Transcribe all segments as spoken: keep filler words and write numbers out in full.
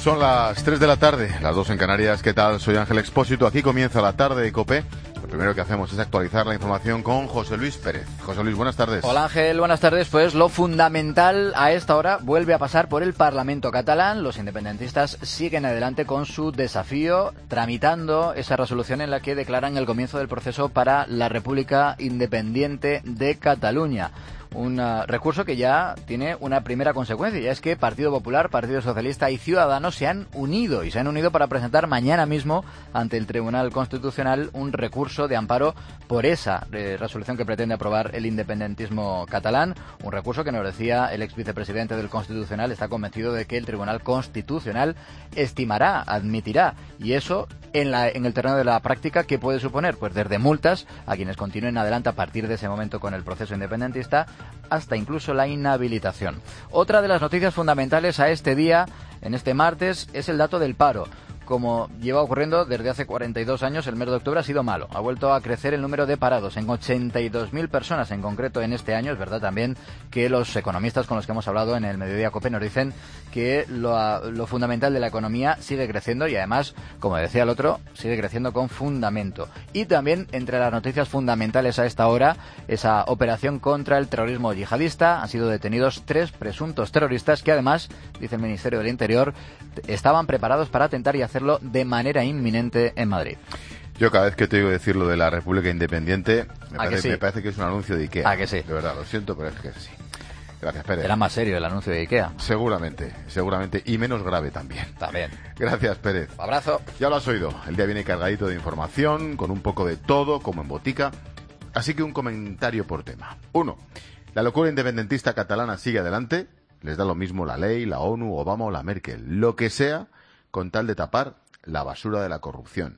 Son las tres de la tarde, las dos en Canarias. ¿Qué tal? Soy Ángel Expósito. Aquí comienza la tarde de COPE. Lo primero que hacemos es actualizar la información con José Luis Pérez. José Luis, buenas tardes. Hola Ángel, buenas tardes. Pues lo fundamental a esta hora vuelve a pasar por el Parlamento catalán. Los independentistas siguen adelante con su desafío, tramitando esa resolución en la que declaran el comienzo del proceso para la República Independiente de Cataluña. Un uh, recurso que ya tiene una primera consecuencia, y es que Partido Popular, Partido Socialista y Ciudadanos se han unido y se han unido para presentar mañana mismo ante el Tribunal Constitucional un recurso de amparo por esa eh, resolución que pretende aprobar el independentismo catalán, un recurso que, nos decía el ex vicepresidente del Constitucional, está convencido de que el Tribunal Constitucional estimará, admitirá, y eso en, la, en el terreno de la práctica, ¿qué puede suponer? Pues desde multas a quienes continúen adelante a partir de ese momento con el proceso independentista, hasta incluso la inhabilitación. Otra de las noticias fundamentales a este día, en este martes, es el dato del paro. Como lleva ocurriendo desde hace cuarenta y dos años, el mes de octubre ha sido malo. Ha vuelto a crecer el número de parados en ochenta y dos mil personas en concreto en este año. Es verdad también que los economistas con los que hemos hablado en el Mediodía COPE nos dicen que lo, lo fundamental de la economía sigue creciendo y además, como decía el otro, sigue creciendo con fundamento. Y también entre las noticias fundamentales a esta hora, esa operación contra el terrorismo yihadista. Han sido detenidos tres presuntos terroristas que además, dice el Ministerio del Interior, estaban preparados para atentar y hacerlo de manera inminente en Madrid. Yo cada vez que te oigo decir lo de la República Independiente, me, parece, que sí? me parece que es un anuncio de Ikea. ¿A que sí? De verdad, lo siento, pero es que sí. Gracias, Pérez. Era más serio el anuncio de Ikea. Seguramente, seguramente, y menos grave también. También. Gracias, Pérez. Un abrazo. Ya lo has oído, el día viene cargadito de información, con un poco de todo, como en botica. Así que un comentario por tema. Uno, la locura independentista catalana sigue adelante. Les da lo mismo la ley, la ONU, Obama o la Merkel. Lo que sea, con tal de tapar la basura de la corrupción,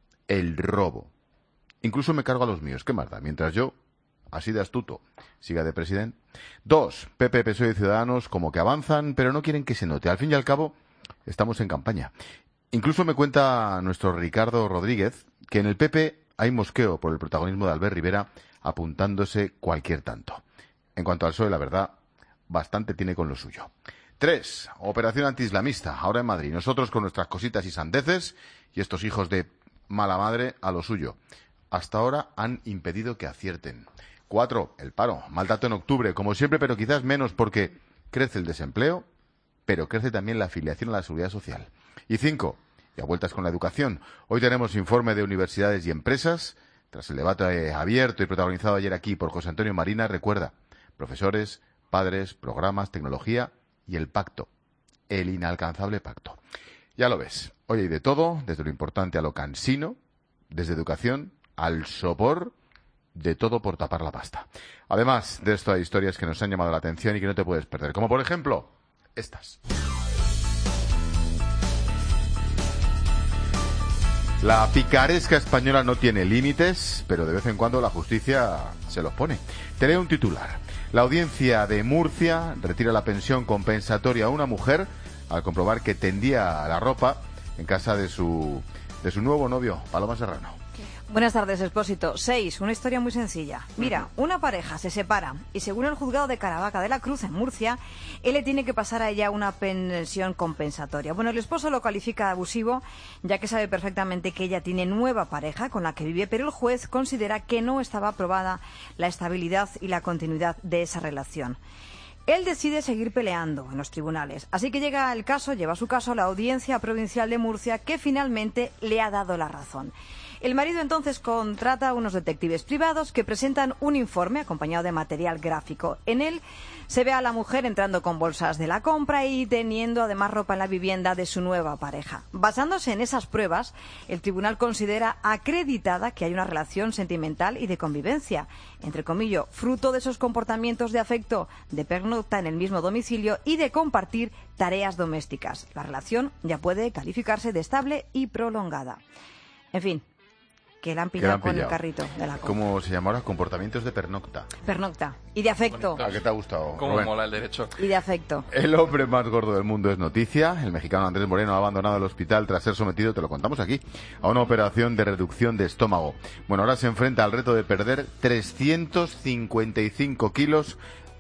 el robo. Incluso me cargo a los míos, ¿qué más da? Mientras yo, así de astuto, siga de presidente. Dos, P P, P S O E y Ciudadanos como que avanzan, pero no quieren que se note. Al fin y al cabo, estamos en campaña. Incluso me cuenta nuestro Ricardo Rodríguez que en el P P hay mosqueo por el protagonismo de Albert Rivera apuntándose cualquier tanto. En cuanto al P S O E, la verdad, bastante tiene con lo suyo. Tres, operación antiislamista, ahora en Madrid. Nosotros con nuestras cositas y sandeces y estos hijos de mala madre a lo suyo. Hasta ahora han impedido que acierten. Cuatro, el paro, mal dato en octubre, como siempre, pero quizás menos porque crece el desempleo, pero crece también la afiliación a la seguridad social. Y cinco, y a vueltas con la educación. Hoy tenemos informe de universidades y empresas. Tras el debate abierto y protagonizado ayer aquí por José Antonio Marina, recuerda, profesores, padres, programas, tecnología y el pacto, el inalcanzable pacto. Ya lo ves, hoy hay de todo, desde lo importante a lo cansino, desde educación al sopor, de todo por tapar la pasta. Además de esto hay historias que nos han llamado la atención y que no te puedes perder, como por ejemplo, estas. La picaresca española no tiene límites, pero de vez en cuando la justicia se los pone. Te leo un titular. La audiencia de Murcia retira la pensión compensatoria a una mujer al comprobar que tendía la ropa en casa de su, de su nuevo novio, Paloma Serrano. Buenas tardes, Expósito. Seis, una historia muy sencilla. Mira, una pareja se separa y según el juzgado de Caravaca de la Cruz en Murcia, él le tiene que pasar a ella una pensión compensatoria. Bueno, el esposo lo califica de abusivo, ya que sabe perfectamente que ella tiene nueva pareja con la que vive, pero el juez considera que no estaba aprobada la estabilidad y la continuidad de esa relación. Él decide seguir peleando en los tribunales, así que llega el caso, lleva su caso a la Audiencia Provincial de Murcia, que finalmente le ha dado la razón. El marido entonces contrata a unos detectives privados que presentan un informe acompañado de material gráfico. En él se ve a la mujer entrando con bolsas de la compra y teniendo además ropa en la vivienda de su nueva pareja. Basándose en esas pruebas, el tribunal considera acreditada que hay una relación sentimental y de convivencia, entre comillas, fruto de esos comportamientos de afecto, de pernocta en el mismo domicilio y de compartir tareas domésticas. La relación ya puede calificarse de estable y prolongada. En fin, que la han pillado, han pillado con el carrito de la compra. ¿Cómo se llama ahora? Comportamientos de pernocta. Pernocta. Y de afecto. ¿A qué te ha gustado? ¿Cómo Rubén? mola el derecho? Y de afecto. El hombre más gordo del mundo es noticia. El mexicano Andrés Moreno ha abandonado el hospital tras ser sometido, te lo contamos aquí, a una operación de reducción de estómago. Bueno, ahora se enfrenta al reto de perder trescientos cincuenta y cinco kilos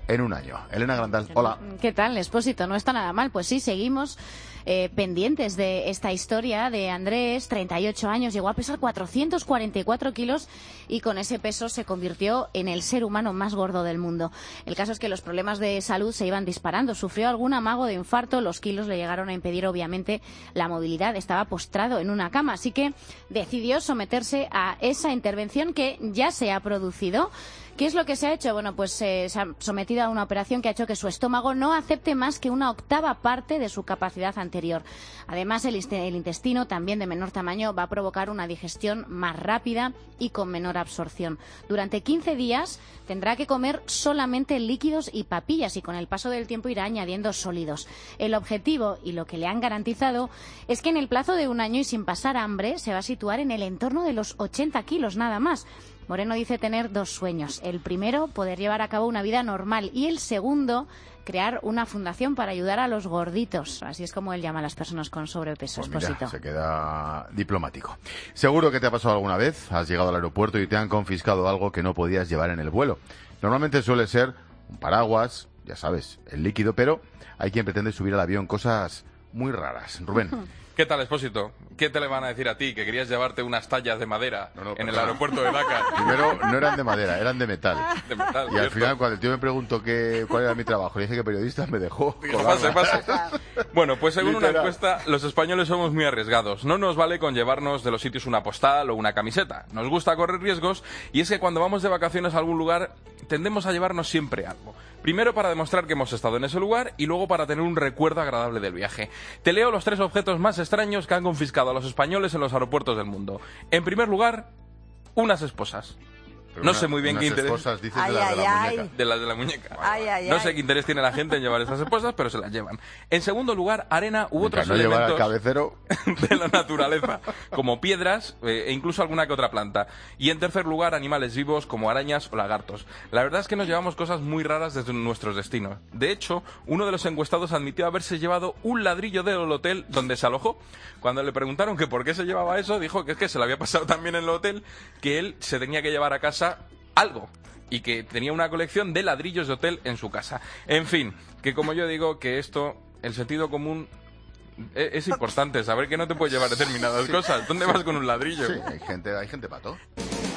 en un año. Elena Grandal, hola. ¿Qué tal, Expósito? No está nada mal. Pues sí, seguimos eh, pendientes de esta historia de Andrés, treinta y ocho años, llegó a pesar cuatrocientos cuarenta y cuatro kilos y con ese peso se convirtió en el ser humano más gordo del mundo. El caso es que los problemas de salud se iban disparando. Sufrió algún amago de infarto, los kilos le llegaron a impedir obviamente la movilidad, estaba postrado en una cama, así que decidió someterse a esa intervención que ya se ha producido. ¿Qué es lo que se ha hecho? Bueno, pues eh, se ha sometido a una operación que ha hecho que su estómago no acepte más que una octava parte de su capacidad anterior. Además, el, el intestino, también de menor tamaño, va a provocar una digestión más rápida y con menor absorción. Durante quince días tendrá que comer solamente líquidos y papillas y con el paso del tiempo irá añadiendo sólidos. El objetivo y lo que le han garantizado es que en el plazo de un año y sin pasar hambre se va a situar en el entorno de los ochenta kilos nada más. Moreno dice tener dos sueños. El primero, poder llevar a cabo una vida normal. Y el segundo, crear una fundación para ayudar a los gorditos. Así es como él llama a las personas con sobrepeso. Pues mira, Expósito. se queda diplomático. Seguro que te ha pasado alguna vez. Has llegado al aeropuerto y te han confiscado algo que no podías llevar en el vuelo. Normalmente suele ser un paraguas, ya sabes, el líquido, pero hay quien pretende subir al avión cosas muy raras. Rubén. ¿Qué tal, Expósito? ¿Qué te le van a decir a ti? ¿Que querías llevarte unas tallas de madera no, no, en el perdona. aeropuerto de Dakar? Primero, no eran de madera, eran de metal. De metal, Y ¿cierto? al final, cuando el tío me preguntó que, cuál era mi trabajo, le dije que periodista, me dejó Digo, colgarla. pase, pase. Bueno, pues según una Literal. encuesta, los españoles somos muy arriesgados. No nos vale con llevarnos de los sitios una postal o una camiseta. Nos gusta correr riesgos y es que cuando vamos de vacaciones a algún lugar tendemos a llevarnos siempre algo. Primero para demostrar que hemos estado en ese lugar y luego para tener un recuerdo agradable del viaje. Te leo los tres objetos más extraños que han confiscado a los españoles en los aeropuertos del mundo. En primer lugar, unas esposas. Pero No una- sé muy bien unas qué interés. esposas, dices, Ay, de las de la ay, muñeca. De las de la muñeca. Ay, ay, no ay. sé qué interés tiene la gente en llevar estas esposas, pero se las llevan. En segundo lugar, arena u Mientras otros no llevar al elementos cabecero. de la naturaleza, como piedras eh, e incluso alguna que otra planta. Y en tercer lugar, animales vivos como arañas o lagartos. La verdad es que nos llevamos cosas muy raras desde nuestros destinos. De hecho, uno de los encuestados admitió haberse llevado un ladrillo del hotel donde se alojó. Cuando le preguntaron que por qué se llevaba eso, dijo que es que se le había pasado también en el hotel, que él se tenía que llevar a casa algo y que tenía una colección de ladrillos de hotel en su casa. En fin, que como yo digo, que esto, el sentido común es, es importante, saber que no te puedes llevar determinadas Sí. cosas. ¿Dónde vas con un ladrillo? Sí, hay gente, hay gente para todo.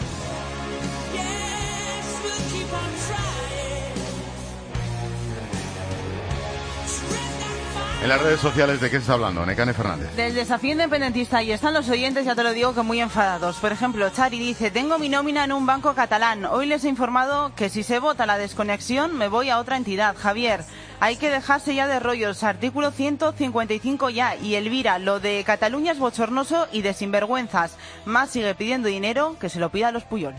En las redes sociales, ¿de qué se está hablando? Necane Fernández. Del desafío independentista, y están los oyentes, ya te lo digo, que muy enfadados. Por ejemplo, Chari dice: tengo mi nómina en un banco catalán. Hoy les he informado que si se vota la desconexión me voy a otra entidad. Javier, hay que dejarse ya de rollos. Artículo ciento cincuenta y cinco ya. Y Elvira, lo de Cataluña es bochornoso y de sinvergüenzas. Más sigue pidiendo dinero, que se lo pida a los Puyol.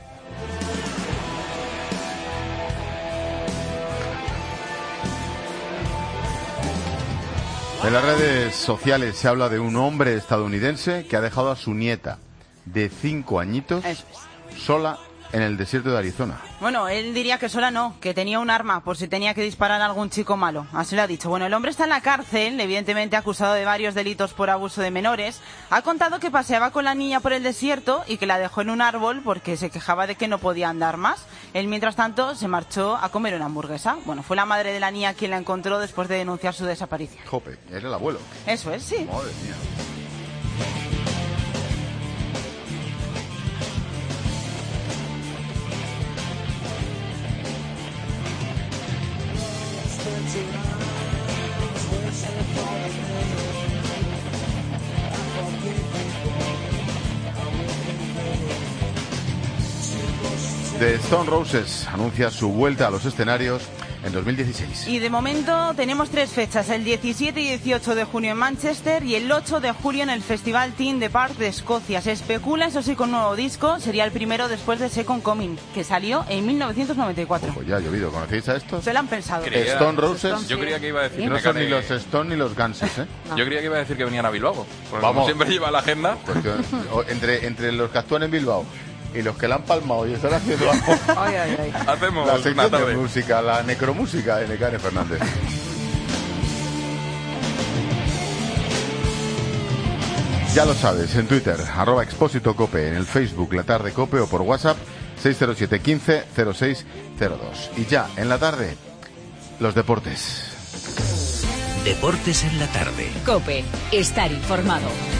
En las redes sociales se habla de un hombre estadounidense que ha dejado a su nieta de cinco añitos Eso es. sola en el desierto de Arizona. Bueno, él diría que sola no, que tenía un arma por si tenía que disparar a algún chico malo. Así lo ha dicho. Bueno, el hombre está en la cárcel, evidentemente acusado de varios delitos por abuso de menores. Ha contado que paseaba con la niña por el desierto y que la dejó en un árbol porque se quejaba de que no podía andar más. Él, mientras tanto, se marchó a comer una hamburguesa. Bueno, fue la madre de la niña quien la encontró después de denunciar su desaparición. Jope, era el abuelo. Eso es, sí. Madre mía. The Stone Roses anuncia su vuelta a los escenarios en dos mil dieciséis. Y de momento tenemos tres fechas, el diecisiete y dieciocho de junio en Manchester y el ocho de julio en el Festival Teen de Park de Escocia. Se especula, eso sí, con un nuevo disco, sería el primero después de Second Coming, que salió en mil novecientos noventa y cuatro. Pues ya ha llovido, ¿conocéis a estos? Se lo han pensado. Creía- Stone Roses. Yo creía que iba a decir Que que no me son cane- ni los Stone ni los Ganses, ¿eh? Yo creía que iba a decir que venían a Bilbao. Porque Vamos. como siempre lleva la agenda. Porque o- entre, entre los que actúan en Bilbao y los que la han palmado y están haciendo algo, Ay, ay, ay. Hacemos la una sección de tarde. música, la necromúsica de Necane Fernández. Ya lo sabes, en Twitter, arroba Expósito Cope, en el Facebook La Tarde Cope o por WhatsApp seis cero siete uno cinco cero seis cero dos. Y ya, en la tarde, los deportes. Deportes en la tarde. COPE. Estar informado.